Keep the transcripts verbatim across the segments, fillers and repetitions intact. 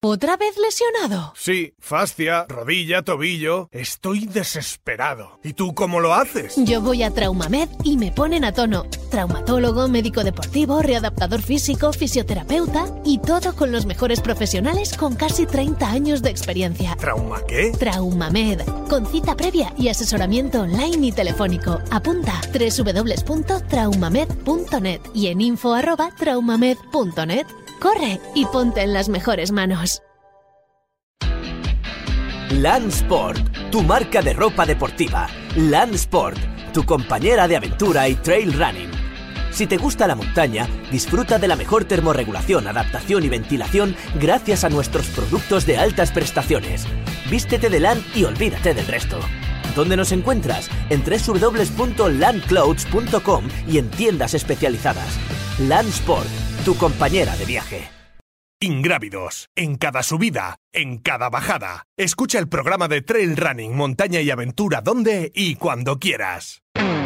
¿Otra vez lesionado? Sí, fascia, rodilla, tobillo. Estoy desesperado. ¿Y tú cómo lo haces? Yo voy a Traumamed y me ponen a tono. Traumatólogo, médico deportivo, readaptador físico, fisioterapeuta y todo con los mejores profesionales con casi treinta años de experiencia. ¿Trauma qué? Traumamed. Con cita previa y asesoramiento online y telefónico. Apunta doble u doble u doble u punto traumamed punto net y en info arroba traumamed punto net. Corre y ponte en las mejores manos. Lansport, tu marca de ropa deportiva. Lansport, tu compañera de aventura y trail running. Si te gusta la montaña, disfruta de la mejor termorregulación, adaptación y ventilación gracias a nuestros productos de altas prestaciones. Vístete de LAN y olvídate del resto. ¿Dónde nos encuentras? En doble u doble u doble u punto landclothes punto com y en tiendas especializadas. Lansport, tu compañera de viaje. Ingrávidos, en cada subida, en cada bajada. Escucha el programa de Trail Running, Montaña y Aventura donde y cuando quieras.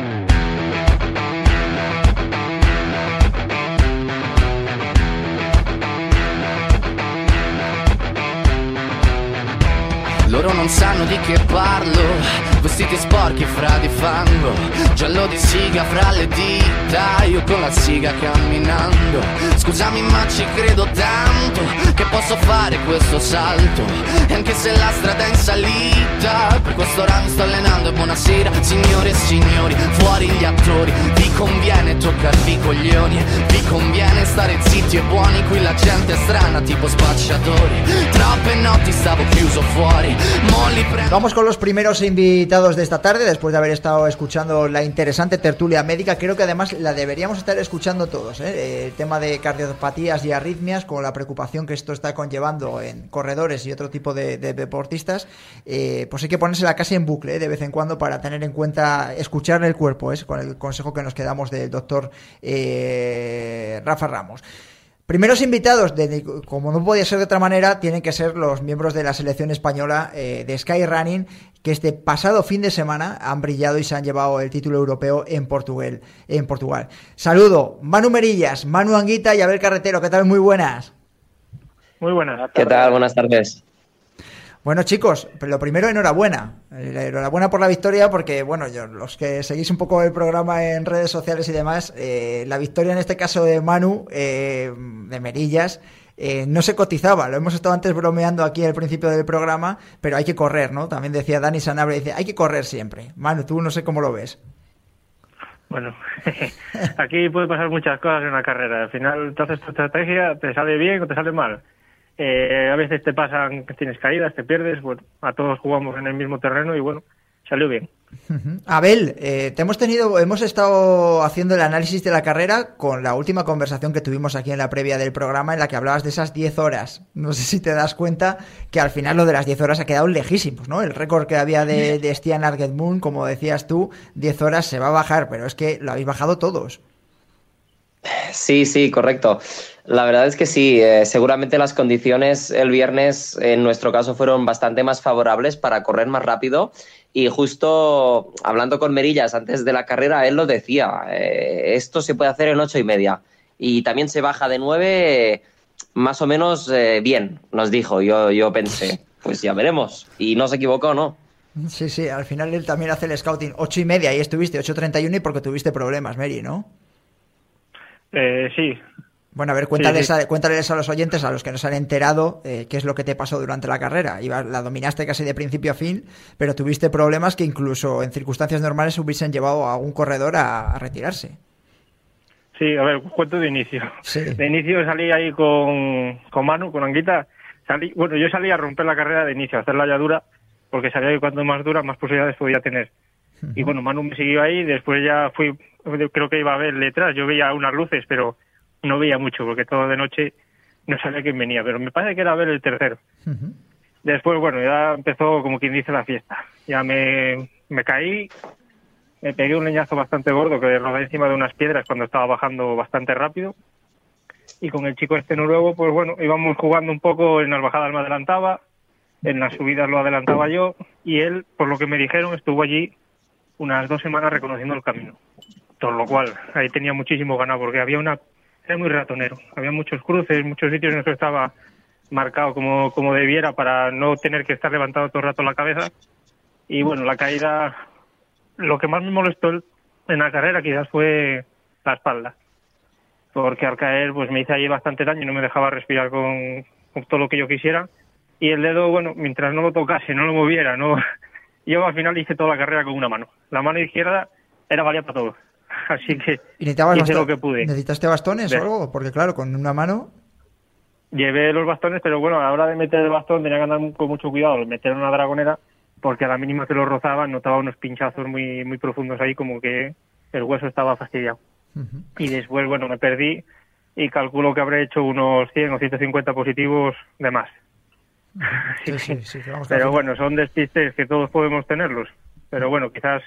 Loro non sanno di che parlo, vestiti sporchi fra di fango, giallo di siga fra le dita, io con la siga camminando. Scusami ma ci credo tanto, che posso fare questo salto, e anche se la strada è in salita, per questo ora mi sto allenando. E buonasera signore e signori, fuori gli attori, vi conviene toccarvi i coglioni, vi conviene stare zitti e buoni, qui la gente è strana tipo spacciatori, troppe notti stavo chiuso fuori. Vamos con los primeros invitados de esta tarde, después de haber estado escuchando la interesante tertulia médica. Creo que además la deberíamos estar escuchando todos, ¿eh? El tema de cardiopatías y arritmias, con la preocupación que esto está conllevando en corredores y otro tipo de, de deportistas, eh, pues hay que ponérsela casi en bucle, ¿eh? De vez en cuando, para tener en cuenta, escuchar el cuerpo, ¿eh? Con el consejo que nos quedamos del doctor eh, Rafa Ramos. Primeros invitados, de, como no podía ser de otra manera, tienen que ser los miembros de la selección española eh, de Skyrunning, que este pasado fin de semana han brillado y se han llevado el título europeo en Portugal. En Portugal. Saludo, Manu Merillas, Manu Anguita y Abel Carretero. ¿Qué tal? Muy buenas. Muy buenas. ¿Qué tal? Buenas tardes. Bueno, chicos, lo primero, enhorabuena. Enhorabuena por la victoria, porque, bueno, yo, los que seguís un poco el programa en redes sociales y demás, eh, la victoria en este caso de Manu, eh, de Merillas, eh, no se cotizaba. Lo hemos estado antes bromeando aquí al principio del programa, pero hay que correr, ¿no? También decía Dani Sanabria, dice, hay que correr siempre. Manu, tú no sé cómo lo ves. Bueno, aquí puede pasar muchas cosas en una carrera. Al final, tú haces tu estrategia, te sale bien o te sale mal. Eh, a veces te pasan que tienes caídas, te pierdes, bueno, a todos jugamos en el mismo terreno y bueno, salió bien. Uh-huh. Abel, eh, te hemos tenido, hemos estado haciendo el análisis de la carrera con la última conversación que tuvimos aquí en la previa del programa, en la que hablabas de esas diez horas. No sé si te das cuenta que al final lo de las diez horas ha quedado lejísimos, ¿no? El récord que había de, de Stian Argetmoon, como decías tú, diez horas se va a bajar, pero es que lo habéis bajado todos. Sí, sí, correcto. La verdad es que sí, eh, seguramente las condiciones el viernes en nuestro caso fueron bastante más favorables para correr más rápido y justo hablando con Merillas antes de la carrera, él lo decía, eh, esto se puede hacer en ocho y media y también se baja de nueve eh, más o menos eh, bien, nos dijo, yo, yo pensé, pues ya veremos y no se equivocó, ¿no? Sí, sí, al final él también hace el scouting, ocho y media y estuviste ocho treinta y uno y porque tuviste problemas, Meri, ¿no? Eh, sí. Bueno, a ver, cuéntales, sí, sí. A, cuéntales a los oyentes, a los que nos han enterado, eh, qué es lo que te pasó durante la carrera. Iba, la dominaste casi de principio a fin, pero tuviste problemas que incluso en circunstancias normales hubiesen llevado a un corredor a, a retirarse. Sí, a ver, cuento de inicio. Sí. De inicio salí ahí con, con Manu, con Anguita. Salí, bueno, yo salí a romper la carrera de inicio, a hacerla ya dura, porque sabía que cuanto más dura, más posibilidades podía tener. Uh-huh. Y bueno, Manu me siguió ahí, después ya fui, creo que iba a ver detrás, yo veía unas luces, pero no veía mucho, porque todo de noche no sabía quién venía, pero me parece que era ver el tercero. Uh-huh. Después, bueno, ya empezó, como quien dice, la fiesta. Ya me, me caí, me pegué un leñazo bastante gordo que rodé encima de unas piedras cuando estaba bajando bastante rápido. Y con el chico este noruego, pues bueno, íbamos jugando un poco, en las bajadas me adelantaba, en las subidas lo adelantaba yo, y él, por lo que me dijeron, estuvo allí unas dos semanas reconociendo el camino. Por lo cual, ahí tenía muchísimo ganado, porque había una... Era muy ratonero. Había muchos cruces, muchos sitios en los que estaba marcado como, como debiera para no tener que estar levantado todo el rato la cabeza. Y bueno, la caída, lo que más me molestó en la carrera quizás fue la espalda, porque al caer pues me hice ahí bastante daño y no me dejaba respirar con, con todo lo que yo quisiera. Y el dedo, bueno, mientras no lo tocase, no lo moviera, no, yo al final hice toda la carrera con una mano. La mano izquierda era valía para todo. Así que ¿Y necesitabas hice basta- lo que pude. ¿Necesitaste bastones Ver. o algo? Porque claro, con una mano... Llevé los bastones, pero bueno, a la hora de meter el bastón tenía que andar con mucho cuidado al meter una dragonera, porque a la mínima que lo rozaba notaba unos pinchazos muy muy profundos ahí, como que el hueso estaba fastidiado. Uh-huh. Y después, bueno, me perdí y calculo que habré hecho unos cien o ciento cincuenta positivos de más. Sí, sí, sí, vamos, que al Pero final- bueno, son despistes que todos podemos tenerlos. Pero bueno, quizás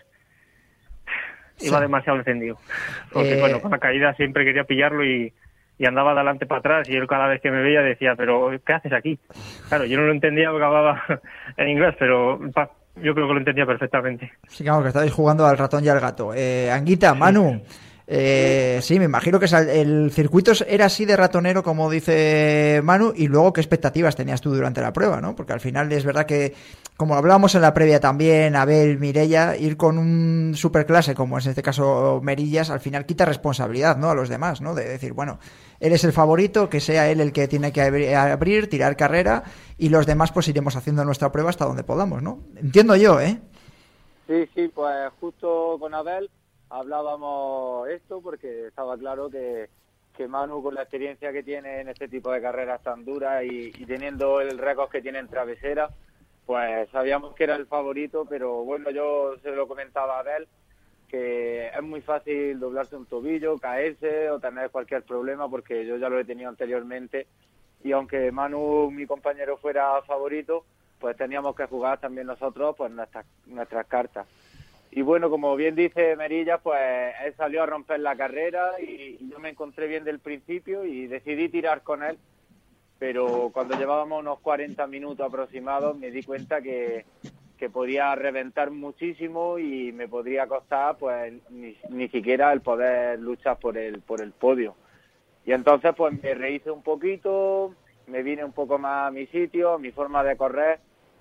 iba Sí. demasiado encendido. Porque Eh, bueno, con la caída siempre quería pillarlo y, y andaba de adelante para atrás y él cada vez que me veía decía, pero ¿qué haces aquí? Claro, yo no lo entendía porque hablaba en inglés, pero pa, yo creo que lo entendía perfectamente. Sí, vamos, que estáis jugando al ratón y al gato. Eh, Anguita, Manu, eh, sí, me imagino que sal- el circuito era así de ratonero, como dice Manu, y luego qué expectativas tenías tú durante la prueba, ¿no? Porque al final es verdad que, como hablábamos en la previa también, Abel, Mireia, ir con un superclase, como es en este caso Merillas, al final quita responsabilidad, ¿no? A los demás, ¿no? De decir, bueno, él es el favorito, que sea él el que tiene que abri- abrir, tirar carrera, y los demás pues iremos haciendo nuestra prueba hasta donde podamos, ¿no? Entiendo yo, ¿eh? Sí, sí, pues justo con Abel hablábamos esto porque estaba claro que, que Manu, con la experiencia que tiene en este tipo de carreras tan duras y, y teniendo el récord que tiene en travesera, pues sabíamos que era el favorito, pero bueno, yo se lo comentaba a Abel, que es muy fácil doblarse un tobillo, caerse o tener cualquier problema, porque yo ya lo he tenido anteriormente, y aunque Manu, mi compañero, fuera favorito, pues teníamos que jugar también nosotros pues nuestras, nuestras cartas. Y bueno, como bien dice Merilla, pues él salió a romper la carrera y, y yo me encontré bien del principio y decidí tirar con él, pero cuando llevábamos unos cuarenta minutos aproximados me di cuenta que, que podía reventar muchísimo y me podría costar pues ni, ni siquiera el poder luchar por el, por el podio. Y entonces pues me rehice un poquito, me vine un poco más a mi sitio, a mi forma de correr,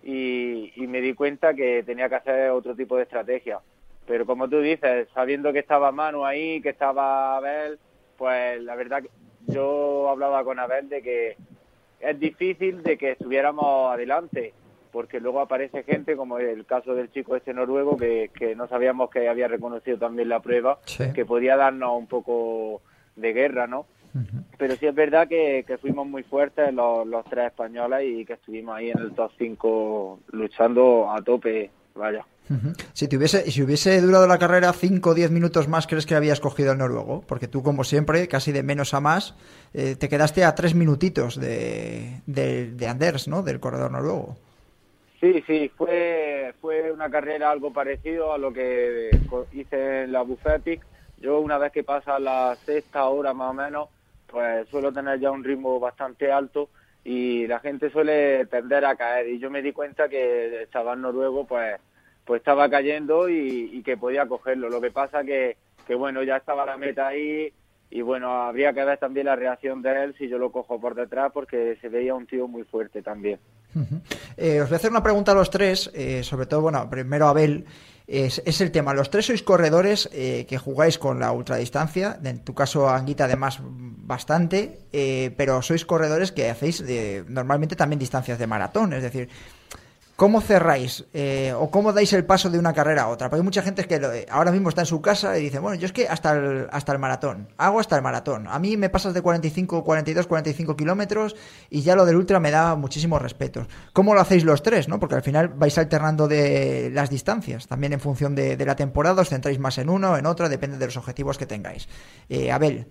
y, y me di cuenta que tenía que hacer otro tipo de estrategia. Pero como tú dices, sabiendo que estaba Manu ahí, que estaba Abel, pues la verdad que yo hablaba con Abel de que es difícil de que estuviéramos adelante, porque luego aparece gente, como el caso del chico este noruego, que, que no sabíamos que había reconocido también la prueba, Sí. que podía darnos un poco de guerra, ¿no? Uh-huh. Pero sí es verdad que, que fuimos muy fuertes los, los tres españoles y que estuvimos ahí en el top cinco luchando a tope, vaya. Uh-huh. Si te hubiese, si hubiese durado la carrera cinco o diez minutos más, ¿crees que habías cogido el noruego? Porque tú, como siempre, casi de menos a más, eh, te quedaste a tres minutitos de, de, de Anders, ¿no? Del corredor noruego. Sí, sí, fue fue una carrera algo parecido a lo que hice en la Buffet Peak. Yo, una vez que pasa la sexta hora más o menos, pues suelo tener ya un ritmo bastante alto y la gente suele tender a caer. Y yo me di cuenta que el chaval noruego pues pues estaba cayendo y, y que podía cogerlo. Lo que pasa que, que bueno, ya estaba la meta ahí y bueno, habría que ver también la reacción de él si yo lo cojo por detrás, porque se veía un tío muy fuerte también. Uh-huh. Eh, os voy a hacer una pregunta a los tres, eh, sobre todo, bueno, primero Abel. Es, es el tema, los tres sois corredores eh, que jugáis con la ultradistancia, en tu caso Anguita además bastante, eh, pero sois corredores que hacéis de, normalmente también distancias de maratón, es decir, ¿cómo cerráis eh, o cómo dais el paso de una carrera a otra? Porque hay mucha gente que lo, ahora mismo está en su casa y dice, bueno, yo es que hasta el, hasta el maratón, hago hasta el maratón. A mí me pasas de cuarenta y cinco, cuarenta y dos, cuarenta y cinco kilómetros y ya lo del ultra me da muchísimos respetos. ¿Cómo lo hacéis los tres, no? Porque al final vais alternando de las distancias, también en función de, de la temporada, os centráis más en uno, en otro, depende de los objetivos que tengáis. Eh, Abel.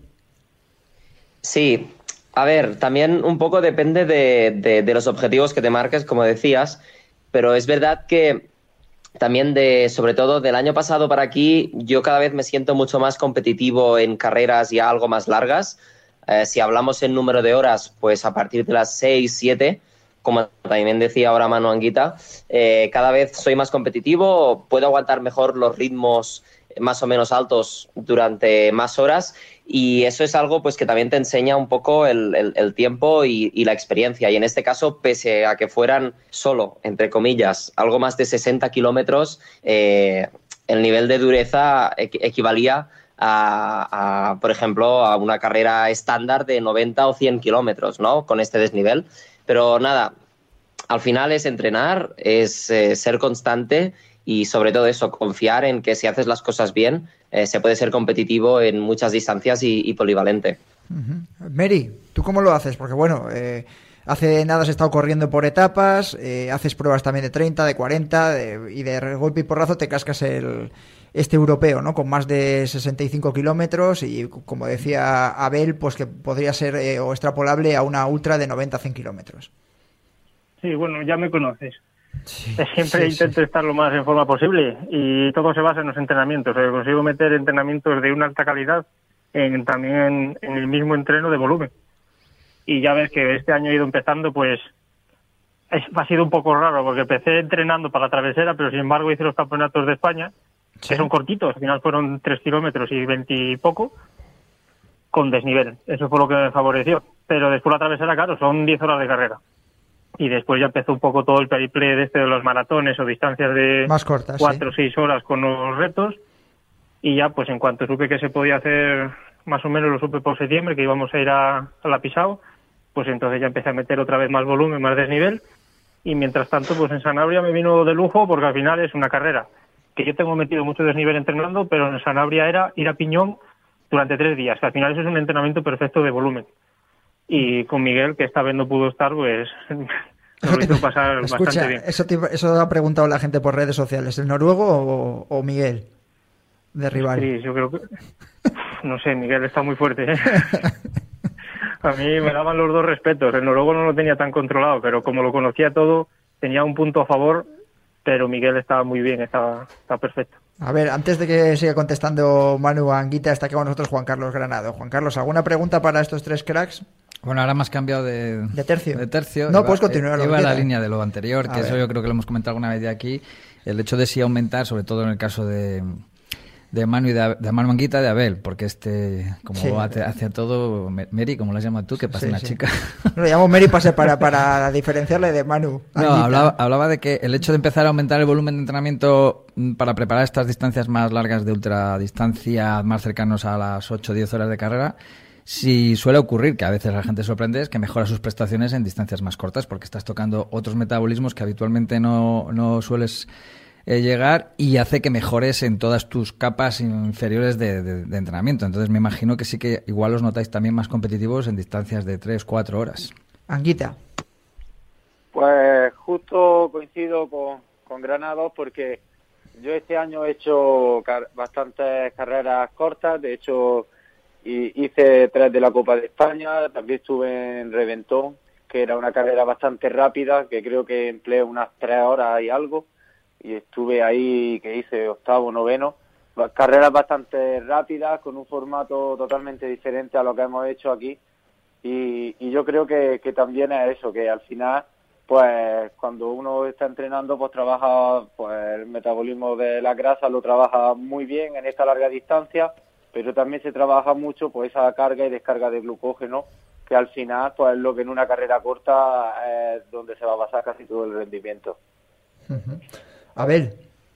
Sí, a ver, también un poco depende de, de, de los objetivos que te marques, como decías. Pero es verdad que también, de, sobre todo del año pasado para aquí, yo cada vez me siento mucho más competitivo en carreras ya algo más largas. Eh, si hablamos en número de horas, pues a partir de las seis, siete, como también decía ahora Manu Anguita, eh, cada vez soy más competitivo, puedo aguantar mejor los ritmos más o menos altos durante más horas y eso es algo pues que también te enseña un poco el, el, el tiempo y, y la experiencia. Y en este caso, pese a que fueran solo, entre comillas, algo más de sesenta kilómetros, eh, el nivel de dureza equivalía a, a, por ejemplo, a una carrera estándar de noventa o cien kilómetros, ¿no? Con este desnivel. Pero nada, al final es entrenar, es eh, ser constante y sobre todo eso, confiar en que si haces las cosas bien, eh, se puede ser competitivo en muchas distancias y, y polivalente. Uh-huh. Mary, ¿tú cómo lo haces? Porque bueno, eh, hace nada has estado corriendo por etapas, eh, haces pruebas también de treinta, de cuarenta de, y de golpe y porrazo te cascas el este europeo, ¿no? Con más de sesenta y cinco kilómetros y, como decía Abel, pues que podría ser eh, o extrapolable a una ultra de noventa a cien kilómetros. Sí, bueno, ya me conoces. Sí, Siempre sí, intento sí. estar lo más en forma posible y todo se basa en los entrenamientos. O sea, consigo meter entrenamientos de una alta calidad en, también en, en el mismo entreno de volumen. Y ya ves que este año he ido empezando, pues es, ha sido un poco raro porque empecé entrenando para la travesera, pero sin embargo hice los campeonatos de España, sí, que son cortitos, al final fueron tres kilómetros y veinte y poco, con desnivel. Eso fue lo que me favoreció. Pero después la travesera, claro, son diez horas de carrera. Y después ya empezó un poco todo el periple de este de los maratones o distancias de más cortas, cuatro o sí. seis horas con los retos. Y ya, pues en cuanto supe que se podía hacer, más o menos lo supe por septiembre, que íbamos a ir a, a la Pisao, pues entonces ya empecé a meter otra vez más volumen, más desnivel. Y mientras tanto, pues en Sanabria me vino de lujo porque al final es una carrera que yo tengo metido mucho desnivel entrenando, pero en Sanabria era ir a piñón durante tres días, que al final eso es un entrenamiento perfecto de volumen. Y con Miguel, que esta vez no pudo estar, pues nos lo hizo pasar Escucha, bastante bien. Eso, te, eso ha preguntado la gente por redes sociales, ¿el noruego o, o Miguel de rival? Sí, yo creo que... No sé, Miguel está muy fuerte, ¿eh? A mí me daban los dos respetos. El noruego no lo tenía tan controlado, pero como lo conocía todo, tenía un punto a favor, pero Miguel estaba muy bien, estaba, estaba perfecto. A ver, antes de que siga contestando Manu Anguita, está aquí con nosotros Juan Carlos Granado. Juan Carlos, ¿alguna pregunta para estos tres cracks? Bueno, ahora me has cambiado de, de tercio. De tercio. No, iba, puedes continuar. Iba a la línea de lo anterior, a que ver. eso yo creo que lo hemos comentado alguna vez de aquí. El hecho de sí aumentar, sobre todo en el caso de, de Manu y de, de Manu Anguita, de Abel, porque este, como sí. hace, hace todo, Mary, como la llamas tú, que pasa sí, una sí. chica. Lo llamo Mary para, para, para diferenciarle de Manu. No, hablaba, hablaba de que el hecho de empezar a aumentar el volumen de entrenamiento para preparar estas distancias más largas de ultradistancia, más cercanos a las ocho o diez horas de carrera, si suele ocurrir, que a veces la gente sorprende, es que mejora sus prestaciones en distancias más cortas, porque estás tocando otros metabolismos que habitualmente no, no sueles eh, llegar, y hace que mejores en todas tus capas inferiores de, de, de entrenamiento. Entonces me imagino que sí que igual os notáis también más competitivos en distancias de tres, cuatro horas. Anguita. Pues justo coincido con, con Granados, porque yo este año he hecho car- bastantes carreras cortas. De hecho, y hice tres de la Copa de España, también estuve en Reventón, que era una carrera bastante rápida, que creo que empleé unas tres horas y algo, y estuve ahí, que hice octavo, noveno, carreras bastante rápidas, con un formato totalmente diferente a lo que hemos hecho aquí, y, y yo creo que, que también es eso, que al final, pues cuando uno está entrenando, pues trabaja, pues el metabolismo de la grasa lo trabaja muy bien en esta larga distancia, pero también se trabaja mucho pues esa carga y descarga de glucógeno, que al final pues es lo que en una carrera corta es donde se va a basar casi todo el rendimiento. Uh-huh. Abel.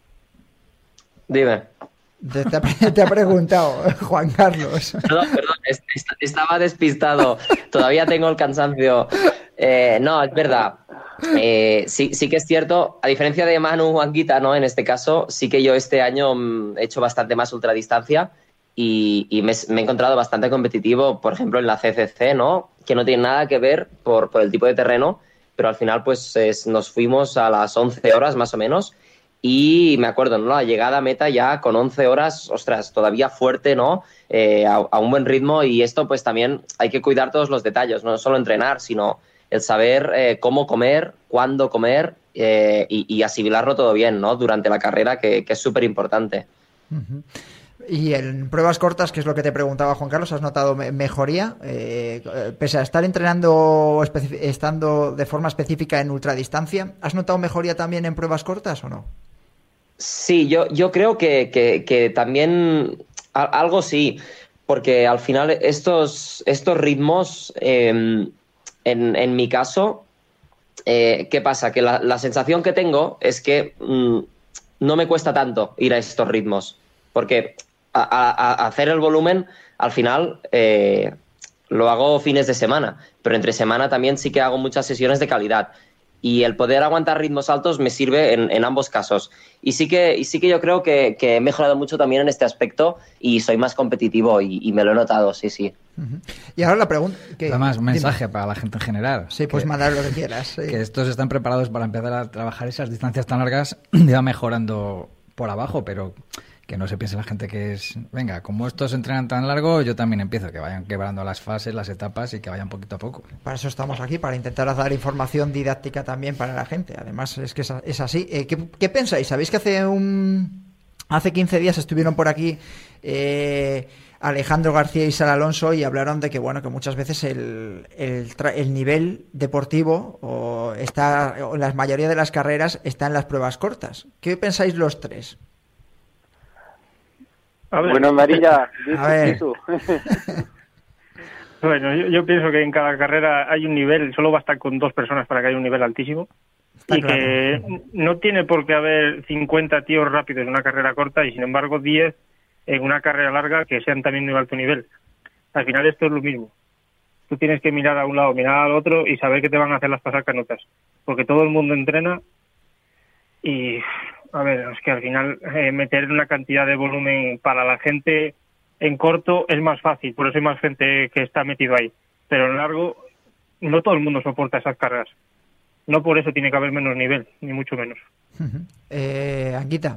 Dime. Te, te, ha, te ha preguntado Juan Carlos. No, perdón, est- est- estaba despistado. Todavía tengo el cansancio. Eh, no, es verdad. Eh, sí, sí que es cierto, a diferencia de Manu Anguita, ¿no? En este caso, sí que yo este año mm, he hecho bastante más ultradistancia. Y, y me, me he encontrado bastante competitivo, por ejemplo, en la C C C, ¿no? Que no tiene nada que ver por, por el tipo de terreno, pero al final pues es, nos fuimos a las once horas más o menos, y me acuerdo, ¿no? La llegada a meta ya con once horas, ostras, todavía fuerte, ¿no? Eh, a, a un buen ritmo, y esto pues también hay que cuidar todos los detalles, no solo entrenar, sino el saber eh, cómo comer, cuándo comer eh, y, y asimilarlo todo bien, ¿no? Durante la carrera, que, que es súper importante. Uh-huh. Y en pruebas cortas, que es lo que te preguntaba Juan Carlos, ¿has notado me- mejoría? Eh, pese a estar entrenando, especi- estando de forma específica en ultradistancia, ¿has notado mejoría también en pruebas cortas o no? Sí, yo, yo creo que, que, que también a- algo sí, porque al final estos, estos ritmos, eh, en, en mi caso, eh, ¿qué pasa? Que la, la sensación que tengo es que mmm, no me cuesta tanto ir a estos ritmos, porque a, a, a hacer el volumen, al final, eh, lo hago fines de semana, pero entre semana también sí que hago muchas sesiones de calidad. Y el poder aguantar ritmos altos me sirve en, en ambos casos. Y sí que, y sí que yo creo que, que he mejorado mucho también en este aspecto y soy más competitivo y, y me lo he notado, sí, sí. Uh-huh. Y ahora la pregunta... Que, Además, un mensaje dime. para la gente en general. Sí, puedes mandar lo que quieras. Sí. Que estos están preparados para empezar a trabajar esas distancias tan largas, ya mejorando por abajo, pero... que no se piense la gente que es, venga, como estos entrenan tan largo, yo también empiezo, que vayan quebrando las fases, las etapas y que vayan poquito a poco. Para eso estamos aquí, para intentar dar información didáctica también para la gente. Además, es que es así. Eh, ¿qué, ¿Qué pensáis? ¿Sabéis que hace un hace quince días estuvieron por aquí eh, Alejandro García y Sara Alonso y hablaron de que, bueno, que muchas veces el, el, el nivel deportivo o está, o la mayoría de las carreras está en las pruebas cortas? ¿Qué pensáis los tres? Bueno, Marilla, a ver. Bueno, yo, yo pienso que en cada carrera hay un nivel, solo basta con dos personas para que haya un nivel altísimo. Está y claro. Que no tiene por qué haber cincuenta tíos rápidos en una carrera corta y sin embargo diez en una carrera larga que sean también de alto nivel. Al final esto es lo mismo. Tú tienes que mirar a un lado, mirar al otro y saber que te van a hacer las pasar canutas. Porque todo el mundo entrena y... A ver, es que al final eh, meter una cantidad de volumen para la gente en corto es más fácil, por eso hay más gente que está metido ahí. Pero en largo, no todo el mundo soporta esas carreras. No por eso tiene que haber menos nivel, ni mucho menos. Uh-huh. Eh, Anguita.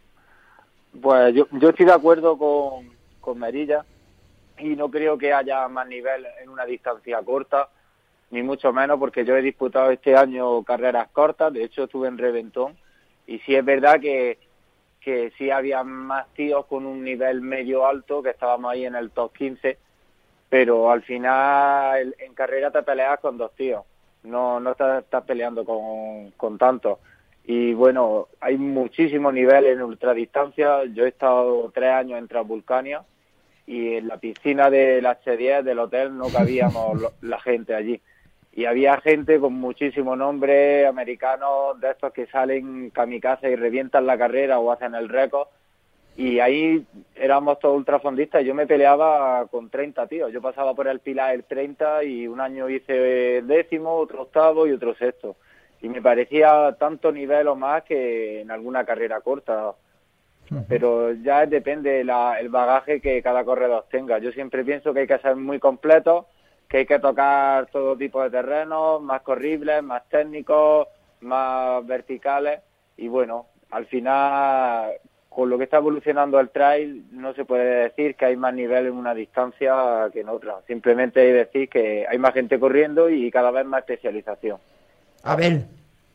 Pues yo, yo estoy de acuerdo con, con Merilla y no creo que haya más nivel en una distancia corta, ni mucho menos, porque yo he disputado este año carreras cortas, de hecho estuve en Reventón. Y sí es verdad que, que sí había más tíos con un nivel medio alto, que estábamos ahí en el top quince, pero al final en carrera te peleas con dos tíos, no no estás, estás peleando con, con tantos. Y bueno, hay muchísimo nivel en ultradistancia. Yo he estado tres años en Transvulcania y en la piscina del H diez del hotel no cabíamos la gente allí. Y había gente con muchísimo nombre, americanos, de estos que salen kamikaze y revientan la carrera o hacen el récord. Y ahí éramos todos ultrafondistas y yo me peleaba con treinta tíos. Yo pasaba por el Pilar el treinta y un año hice décimo, otro octavo y otro sexto. Y me parecía tanto nivel o más que en alguna carrera corta. Uh-huh. Pero ya depende la, el bagaje que cada corredor tenga. Yo siempre pienso que hay que ser muy completo, que hay que tocar todo tipo de terrenos, más corribles, más técnicos, más verticales. Y bueno, al final, con lo que está evolucionando el trail, no se puede decir que hay más nivel en una distancia que en otra. Simplemente hay que decir que hay más gente corriendo y cada vez más especialización. Abel.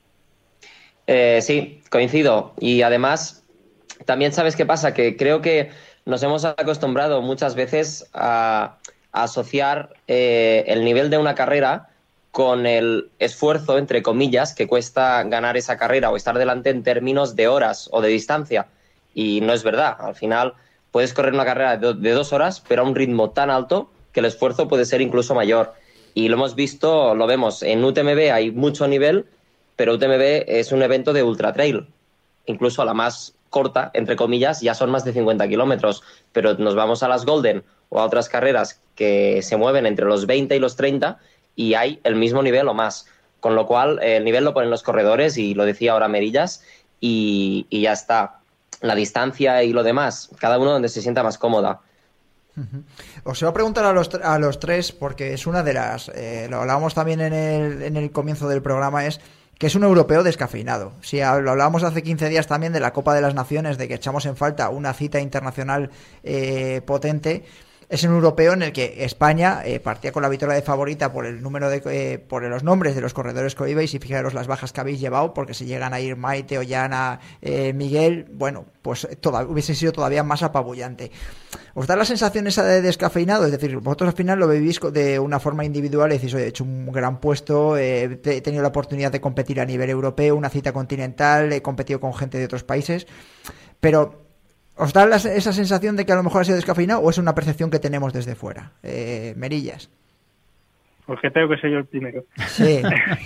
Eh, sí, coincido. Y además, también sabes qué pasa, que creo que nos hemos acostumbrado muchas veces a... a asociar eh, el nivel de una carrera con el esfuerzo, entre comillas, que cuesta ganar esa carrera o estar delante en términos de horas o de distancia. Y no es verdad. Al final puedes correr una carrera de, do- de dos horas, pero a un ritmo tan alto que el esfuerzo puede ser incluso mayor. Y lo hemos visto, lo vemos. En U T M B hay mucho nivel, pero U T M B es un evento de ultra trail. Incluso a la más corta, entre comillas, ya son más de cincuenta kilómetros. Pero nos vamos a las Golden o a otras carreras que se mueven entre los veinte y los treinta y hay el mismo nivel o más. Con lo cual, eh, el nivel lo ponen los corredores y lo decía ahora Merillas y, y ya está. La distancia y lo demás, cada uno donde se sienta más cómoda. Uh-huh. Os voy a preguntar a los, a los tres, porque es una de las... Eh, lo hablábamos también en el, en el comienzo del programa, es que es un europeo descafeinado. Si lo hablábamos hace quince días también de la Copa de las Naciones, de que echamos en falta una cita internacional eh, potente. Es un europeo en el que España eh, partía con la victoria de favorita por el número de eh, por los nombres de los corredores que ibais, y fijaros las bajas que habéis llevado, porque si llegan a ir Maite, Ollana, eh, Miguel, bueno, pues toda, hubiese sido todavía más apabullante. ¿Os da la sensación esa de descafeinado? Es decir, vosotros al final lo vivís de una forma individual y decís, oye, he hecho un gran puesto, eh, he tenido la oportunidad de competir a nivel europeo, una cita continental, he competido con gente de otros países, pero ¿Os da la, esa sensación de que a lo mejor ha sido descafeinado o es una percepción que tenemos desde fuera? Eh, Merillas. Pues que tengo que ser yo el primero. Sí.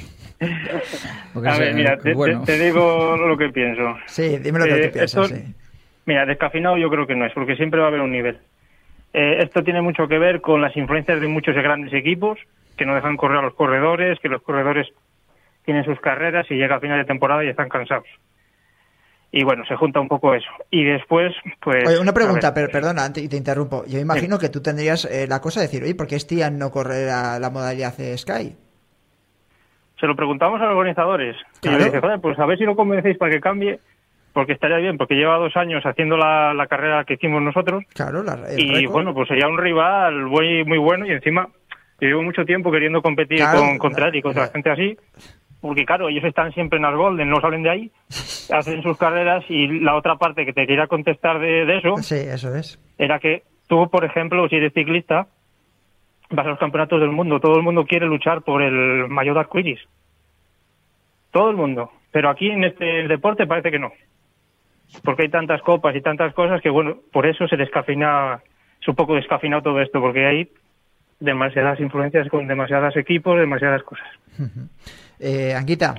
A ver, mira, te, bueno. te, te digo lo que pienso. Sí, dime lo que eh, tú piensas, esto, sí. Mira, descafeinado yo creo que no es, porque siempre va a haber un nivel. Eh, esto tiene mucho que ver con las influencias de muchos grandes equipos que no dejan correr a los corredores, que los corredores tienen sus carreras y llega a final de temporada y están cansados. Y bueno, se junta un poco eso. Y después, pues... Oye, una pregunta, per perdona, y te interrumpo. Yo imagino sí. que tú tendrías eh, la cosa de decir, oye, ¿por qué Stian no corre la, la modalidad de Sky? Se lo preguntamos a los organizadores. Claro. Y yo le dije, joder, pues a ver si lo convencéis para que cambie, porque estaría bien, porque lleva dos años haciendo la, la carrera que hicimos nosotros. Claro, la, Y récord. bueno, pues sería un rival muy, muy bueno y encima yo llevo mucho tiempo queriendo competir claro, con, contra él y contra la gente así. Porque claro, ellos están siempre en las Golden, no salen de ahí, hacen sus carreras y la otra parte que te quería contestar de, de eso, sí, eso es, era que tú, por ejemplo, si eres ciclista, vas a los campeonatos del mundo, todo el mundo quiere luchar por el maillot arcoiris. Todo el mundo. Pero aquí en este deporte parece que no. Porque hay tantas copas y tantas cosas que, bueno, por eso se descafeina, es un poco descafeinado todo esto, porque hay demasiadas influencias con demasiados equipos, demasiadas cosas. Uh-huh. Eh, Anguita.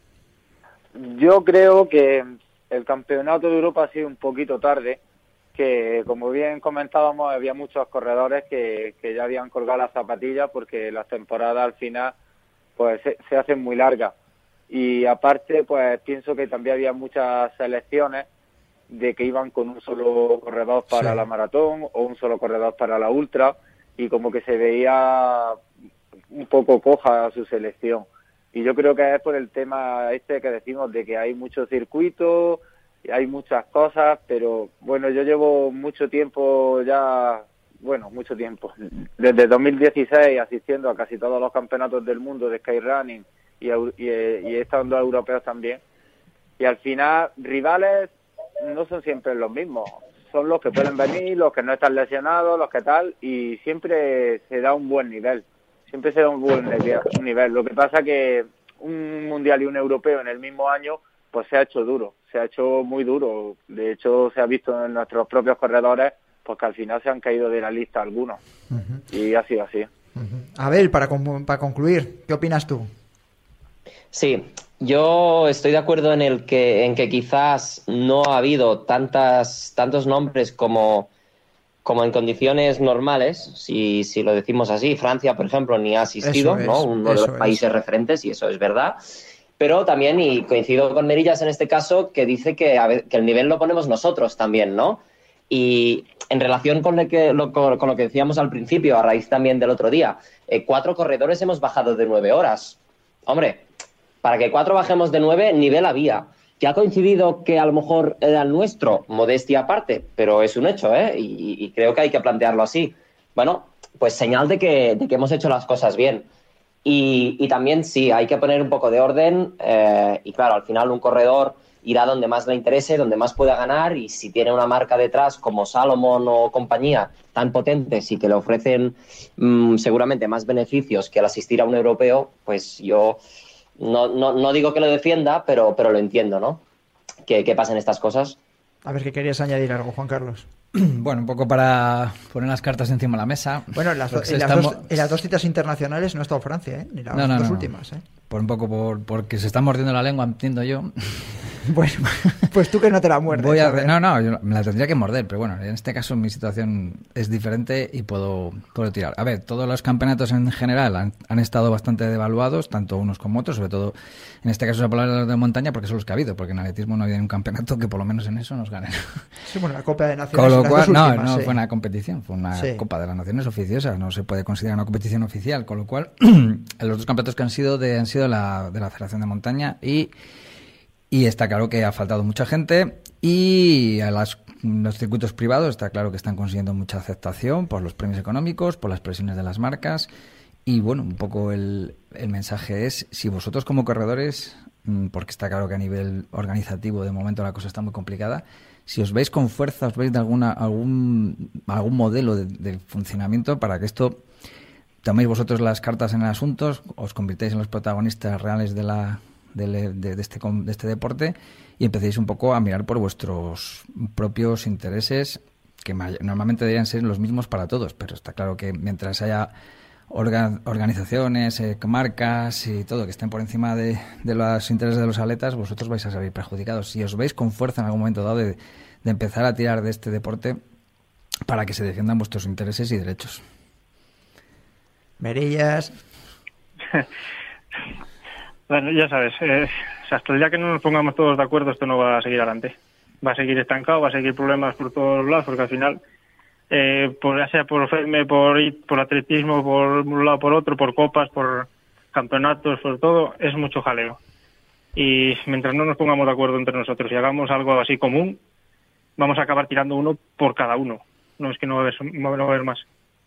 Yo creo que el campeonato de Europa ha sido un poquito tarde, que como bien comentábamos había muchos corredores que, que ya habían colgado las zapatillas porque las temporadas al final pues se, se hacen muy largas. Y aparte pues pienso que también había muchas selecciones de que iban con un solo corredor para sí. la maratón o un solo corredor para la ultra y como que se veía un poco coja su selección. Y yo creo que es por el tema este que decimos de que hay muchos circuitos, hay muchas cosas, pero bueno, yo llevo mucho tiempo ya, bueno, mucho tiempo, desde dos mil dieciséis asistiendo a casi todos los campeonatos del mundo de skyrunning y, y, y estando europeos también. Y al final, rivales no son siempre los mismos, son los que pueden venir, los que no están lesionados, los que tal, y siempre se da un buen nivel. Siempre será un buen nivel. Lo que pasa que un mundial y un europeo en el mismo año, pues se ha hecho duro, se ha hecho muy duro. De hecho, se ha visto en nuestros propios corredores, pues que al final se han caído de la lista algunos. Uh-huh. Y ha sido así. Uh-huh. Abel, para, para concluir, ¿qué opinas tú? Sí, yo estoy de acuerdo en el que en que quizás no ha habido tantas tantos nombres como como en condiciones normales, si, si lo decimos así. Francia, por ejemplo, ni ha asistido, es, ¿no? Uno de los países es. referentes, y eso es verdad. Pero también, y coincido con Merillas en este caso, que dice que, a ver, que el nivel lo ponemos nosotros también, ¿no? Y en relación con lo que, lo, con lo que decíamos al principio, a raíz también del otro día, eh, cuatro corredores hemos bajado de nueve horas. Hombre, para que cuatro bajemos de nueve, nivel había. Que ha coincidido que a lo mejor era el nuestro, modestia aparte, pero es un hecho, ¿eh? Y, y creo que hay que plantearlo así. Bueno, pues señal de que, de que hemos hecho las cosas bien. Y, y también sí, hay que poner un poco de orden eh, y claro, al final un corredor irá donde más le interese, donde más pueda ganar, y si tiene una marca detrás como Salomon o compañía tan potentes y que le ofrecen mmm, seguramente más beneficios que al asistir a un europeo, pues yo... No, no, no digo que lo defienda, pero, pero lo entiendo, ¿no? Que, que pasen estas cosas. A ver, ¿qué querías añadir algo, Juan Carlos? Bueno, un poco para poner las cartas encima de la mesa. Bueno, en las, do, en, las estamos... dos, en las dos citas internacionales no ha estado Francia, ¿eh? Ni las no, no, dos no, últimas, ¿eh? Por un poco por porque se está mordiendo la lengua, entiendo yo. Bueno, pues tú que no te la muerdes. Voy a, no, no, yo me la tendría que morder, pero bueno, en este caso mi situación es diferente y puedo, puedo tirar. A ver, todos los campeonatos en general han, han estado bastante devaluados, tanto unos como otros, sobre todo en este caso se habla de los de montaña porque son los que ha habido, porque en atletismo no había un campeonato que por lo menos en eso nos gane. Sí, bueno, la Copa de Naciones. Con lo cual, últimas, no, no sí. fue una competición, fue una sí. Copa de las Naciones oficiosa, no se puede considerar una competición oficial, con lo cual los dos campeonatos que han sido de, han sido la, de la Federación de Montaña y Y está claro que ha faltado mucha gente y a las, los circuitos privados está claro que están consiguiendo mucha aceptación por los premios económicos, por las presiones de las marcas. Y bueno, un poco el, el mensaje es, si vosotros como corredores, porque está claro que a nivel organizativo de momento la cosa está muy complicada, si os veis con fuerza, os veis de alguna algún, algún modelo de, de funcionamiento para que esto... Toméis vosotros las cartas en el asunto, os convirtáis en los protagonistas reales de la... de, de, de, este, de este deporte y empecéis un poco a mirar por vuestros propios intereses, que normalmente deberían ser los mismos para todos, pero está claro que mientras haya orga, organizaciones, eh, marcas y todo que estén por encima de, de los intereses de los atletas, vosotros vais a salir perjudicados. Si os veis con fuerza en algún momento dado de, de empezar a tirar de este deporte para que se defiendan vuestros intereses y derechos. Merillas. Bueno, ya sabes, eh, hasta el día que no nos pongamos todos de acuerdo esto no va a seguir adelante. Va a seguir estancado, va a seguir problemas por todos lados, porque al final, eh, por, ya sea por F E M, por, por atletismo, por un lado por otro, por copas, por campeonatos, por todo, es mucho jaleo. Y mientras no nos pongamos de acuerdo entre nosotros y hagamos algo así común, vamos a acabar tirando uno por cada uno. No es que no va a haber, no va a haber más.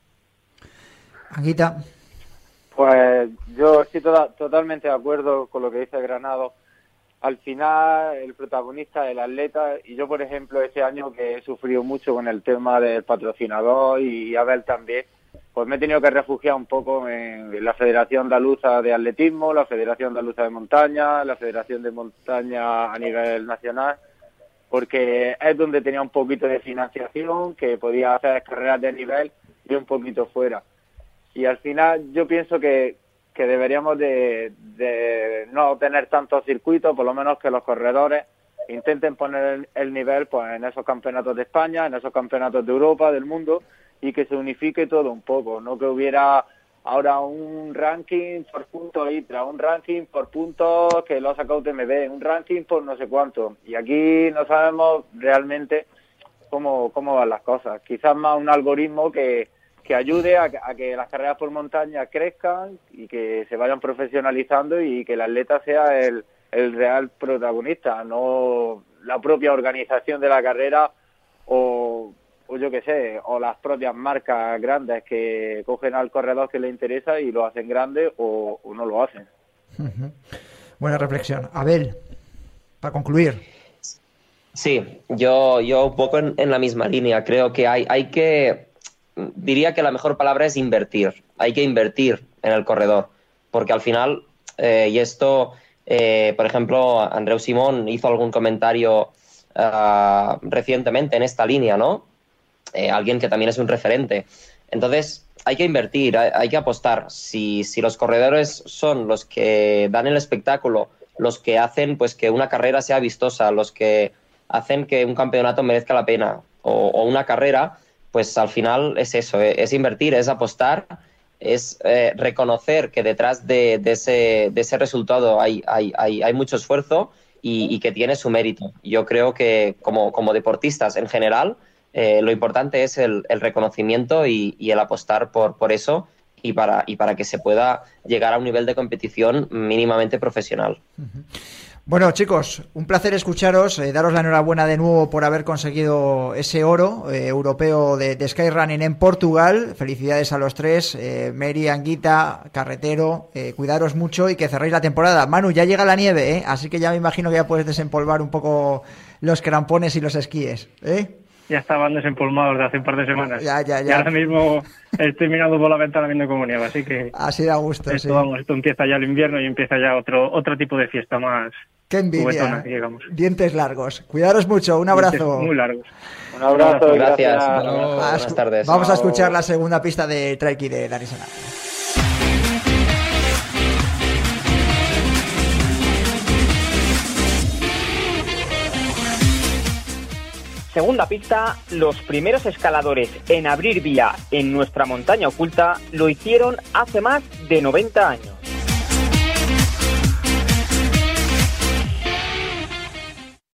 Anguita. Pues yo estoy toda, totalmente de acuerdo con lo que dice Granado. Al final, el protagonista es el atleta, y yo, por ejemplo, este año que he sufrido mucho con el tema del patrocinador, y Abel también, pues me he tenido que refugiar un poco en la Federación Andaluza de Atletismo, la Federación Andaluza de Montaña, la Federación de Montaña a nivel nacional, porque es donde tenía un poquito de financiación, que podía hacer carreras de nivel y un poquito fuera. Y al final yo pienso que que deberíamos de, de no tener tantos circuitos, por lo menos que los corredores intenten poner el, el nivel pues en esos campeonatos de España, en esos campeonatos de Europa, del mundo, y que se unifique todo un poco, no que hubiera ahora un ranking por puntos I T R A, un ranking por puntos que lo ha sacado T M B, un ranking por no sé cuánto, y aquí no sabemos realmente cómo, cómo van las cosas. Quizás más un algoritmo que que ayude a, a que las carreras por montaña crezcan y que se vayan profesionalizando y que el atleta sea el, el real protagonista, no la propia organización de la carrera o, o yo qué sé, o las propias marcas grandes que cogen al corredor que le interesa y lo hacen grande o, o no lo hacen. Uh-huh. Buena reflexión. Abel, para concluir. Sí, yo, yo un poco en, en la misma línea. Creo que hay, hay que... Diría que la mejor palabra es invertir. Hay que invertir en el corredor, porque al final, eh, y esto, eh, por ejemplo, Andreu Simón hizo algún comentario uh, recientemente en esta línea, ¿no? Eh, alguien que también es un referente. Entonces, hay que invertir, hay, hay que apostar. Si, si los corredores son los que dan el espectáculo, los que hacen pues que una carrera sea vistosa, los que hacen que un campeonato merezca la pena, o, o una carrera, pues al final es eso, es invertir, es apostar, es eh, reconocer que detrás de, de, ese, de ese resultado hay, hay, hay, hay mucho esfuerzo y, y que tiene su mérito. Yo creo que como, como deportistas en general, eh, lo importante es el, el reconocimiento y, y el apostar por, por eso y para, y para que se pueda llegar a un nivel de competición mínimamente profesional. Uh-huh. Bueno, chicos, un placer escucharos, eh, daros la enhorabuena de nuevo por haber conseguido ese oro eh, europeo de, de Skyrunning en Portugal. Felicidades a los tres, eh, Mary, Anguita, Carretero, eh, cuidaros mucho y que cerréis la temporada. Manu, ya llega la nieve, ¿eh? Así que ya me imagino que ya puedes desempolvar un poco los crampones y los esquíes, ¿eh? Ya estaban desempolvados de hace un par de semanas. Ya, ya, ya. Y ahora mismo estoy mirando por la ventana viendo cómo nieva, así que... Así da gusto, esto, sí. Vamos, esto empieza ya el invierno y empieza ya otro otro tipo de fiesta más... Qué envidia. Juguetona, digamos. Dientes largos. Cuidaros mucho, un abrazo. Dientes muy largos. Un abrazo, gracias. gracias. Buenas, buenas tardes. Vamos a escuchar la segunda pista de Traiki de Dani Senna. Segunda pista, los primeros escaladores en abrir vía en nuestra montaña oculta lo hicieron hace más de noventa años.